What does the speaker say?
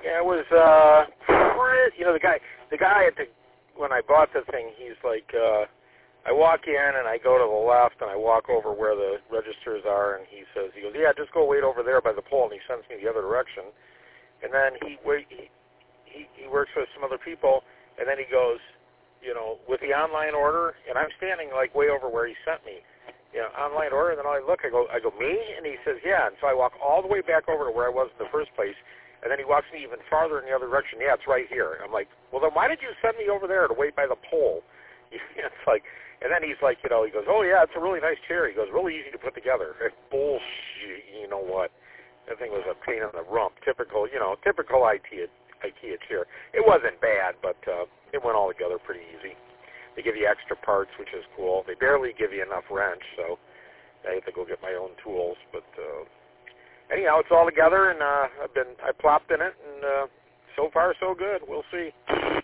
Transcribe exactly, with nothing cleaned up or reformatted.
Yeah, it was, uh, you know, the guy, the guy at the, when I bought the thing, he's like, uh, I walk in and I go to the left and I walk over where the registers are, and he says, he goes, yeah, just go wait over there by the pole, and he sends me the other direction. And then he wait, he, he, he works with some other people, and then he goes, you know, with the online order, and I'm standing like way over where he sent me, you know, online order, and then I look, I go, I go, me? And he says, yeah, and so I walk all the way back over to where I was in the first place, and then he walks me even farther in the other direction. Yeah, it's right here. And I'm like, well, then why did you send me over there to wait by the pole? It's like, and then he's like, you know, he goes, oh, yeah, it's a really nice chair. He goes, really easy to put together. Bullshit, you know what? That thing was a pain in the rump. Typical, you know, typical IKEA, IKEA chair. It wasn't bad, but uh, it went all together pretty easy. They give you extra parts, which is cool. They barely give you enough wrench, so I have to go get my own tools, but... Uh, Anyhow, it's all together, and uh, I've been I plopped in it, and uh, so far so good. We'll see.